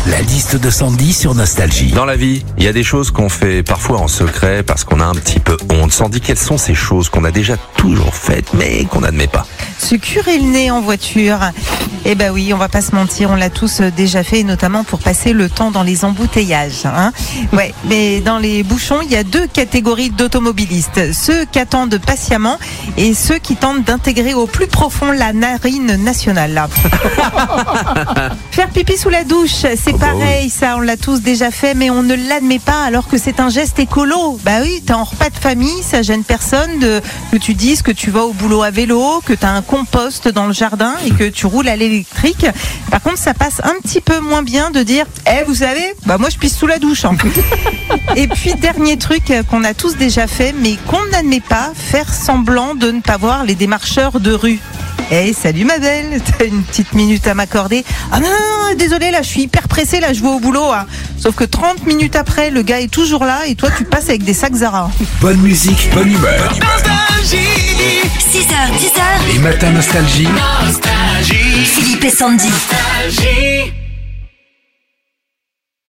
La liste de Sandy sur Nostalgie. Dans la vie, il y a des choses qu'on fait parfois en secret parce qu'on a un petit peu honte. Sandy, quelles sont ces choses qu'on a déjà toujours faites mais qu'on n'admet pas? Se curer le nez en voiture. Eh ben oui, on va pas se mentir, on l'a tous déjà fait, notamment pour passer le temps dans les embouteillages. Ouais, mais dans les bouchons, il y a deux catégories d'automobilistes. Ceux qui attendent patiemment et ceux qui tentent d'intégrer au plus profond la narine nationale. Là. Faire pipi sous la douche, c'est pareil, ça, on l'a tous déjà fait, mais on ne l'admet pas alors que c'est un geste écolo. Bah oui, t'es en repas de famille, ça gêne personne que tu dises que tu vas au boulot à vélo, que t'as un compost dans le jardin et que tu roules à l'électrique. Par contre, ça passe un petit peu moins bien de dire vous savez, moi je pisse sous la douche. Et puis, dernier truc qu'on a tous déjà fait, mais qu'on n'admet pas, faire semblant de ne pas voir les démarcheurs de rue. Salut ma belle, t'as une petite minute à m'accorder? Ah non, désolé, là je suis hyper pressée, là je vais au boulot. Sauf que 30 minutes après, le gars est toujours là et toi tu passes avec des sacs Zara. Bonne musique, bonne humeur. 6h, 10h. Les matins Nostalgie. Philippe et Sandy.